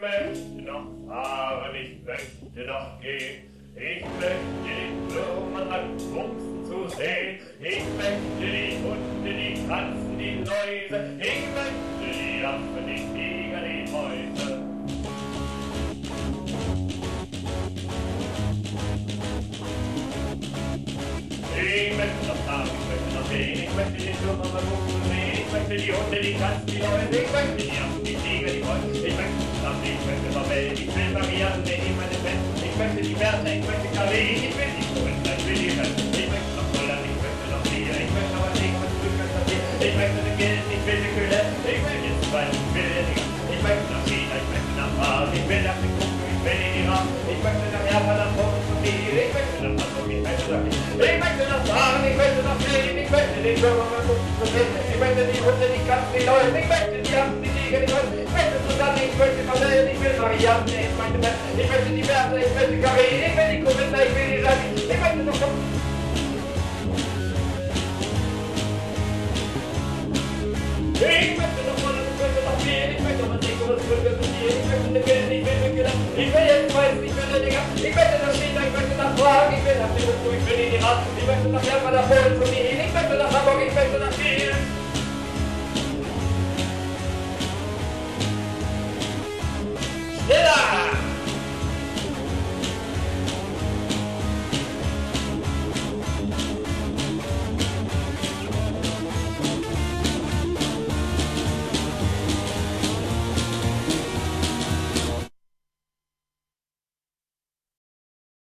möchte noch fahren, ich möchte noch gehen. Ich möchte die Blumen an Bumsen zu sehen. Ich möchte die Hunde, die Katzen, die Läuse. Ich möchte die Affen, die Tiger, die Mäuse. Ich möchte noch fahren, ich möchte noch gehen. Ich möchte die Blumen an Bumsen sehen. Ich möchte die Hunde, die Katzen, die Läuse. Ich möchte die Affen, die Tiger, die Mäuse. Ich möchte noch Welt, ich will Marianne in meine Welt. Ich möchte die Bertha, ich möchte Karin, ich will die Kuhn, ich will die Welt. Ich möchte noch Holland, ich möchte noch Bier, ich möchte noch was Leben, was Glück, was Papier. Ich möchte den Geld, ich will die Kühle, ich will jetzt Wein, ich will den Ding. Ich möchte nach China, ich möchte nach Mars, ich will nach den Kuchen, ich will in Iran. Ich möchte nach Japan, nach Polen und Bier, ich möchte nach Hamburg, ich möchte nach Wien. Ich möchte nach Fahren, ich möchte nach Fliegen, ich möchte den Bürger, ich möchte die Hunde, die Katzen, die Leute, ich möchte die Affen, die Tiger, die Leute. Ich möchte Susanne, ich möchte Marcel, ich will Marianne, ich möchte die Bertha, ich möchte Karin, ich will die Corinna, ich will die Jackie, ich möchte noch... Ich möchte noch mal, ich möchte noch viel, ich möchte noch was singen, was Glück, was Papier, ich möchte den Geld, ich will den Killer, ich will jetzt weiß, ich will den Dinger, ich möchte nach China, ich möchte nach Prag, ich will nach Timbuktu, ich will in Iran, ich möchte nach Japan, nach Polen, von mir,